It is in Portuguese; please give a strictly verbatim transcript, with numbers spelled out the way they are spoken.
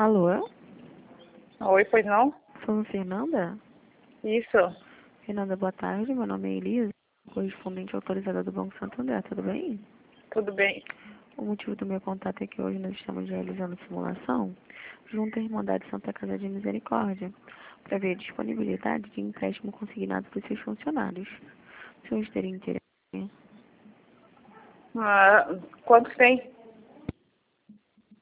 Alô? Oi, pois não? Sou a Fernanda? Isso. Fernanda, boa tarde. Meu nome é Elisa, correspondente autorizada do Banco Santander. Tudo bem? Tudo bem. O motivo do meu contato é que hoje nós estamos realizando simulação junto à Irmandade Santa Casa de Misericórdia para ver a disponibilidade de empréstimo consignado para os seus funcionários. Se os terem interesse. Ah, quanto tem?